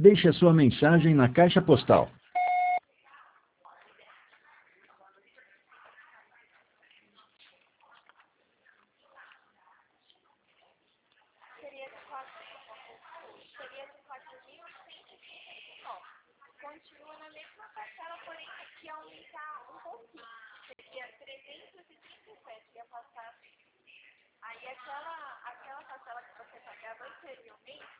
Deixe a sua mensagem na caixa postal. Continua na mesma parcela, porém aqui aumentar um pouquinho. Seria 337, ia passar. Aí aquela parcela que você pagava anteriormente,